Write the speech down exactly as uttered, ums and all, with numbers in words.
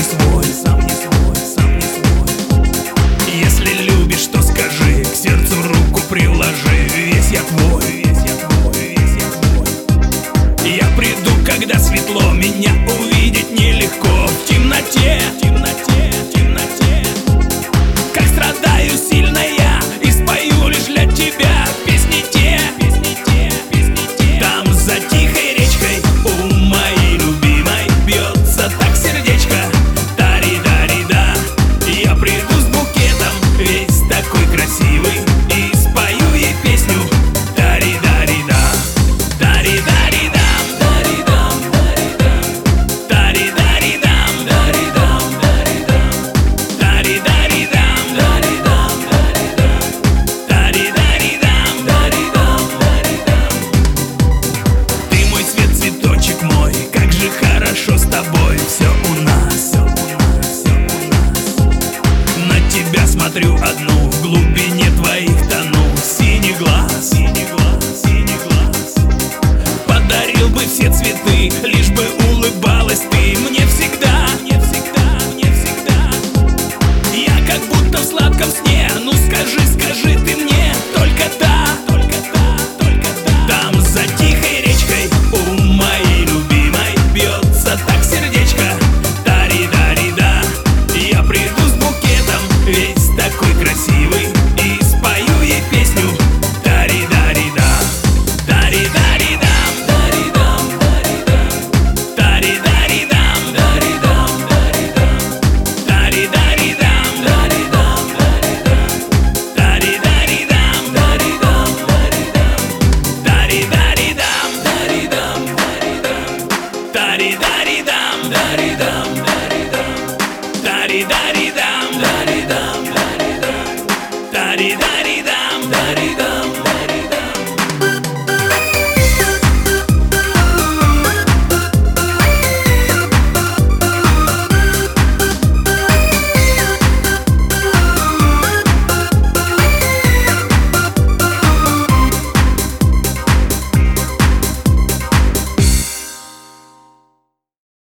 не свой, сам не свой, сам не свой. Если любишь, то скажи, к сердцу руку приложи. Весь я твой, весь я твой, весь я твой. Я приду, когда светло, меня увидишь.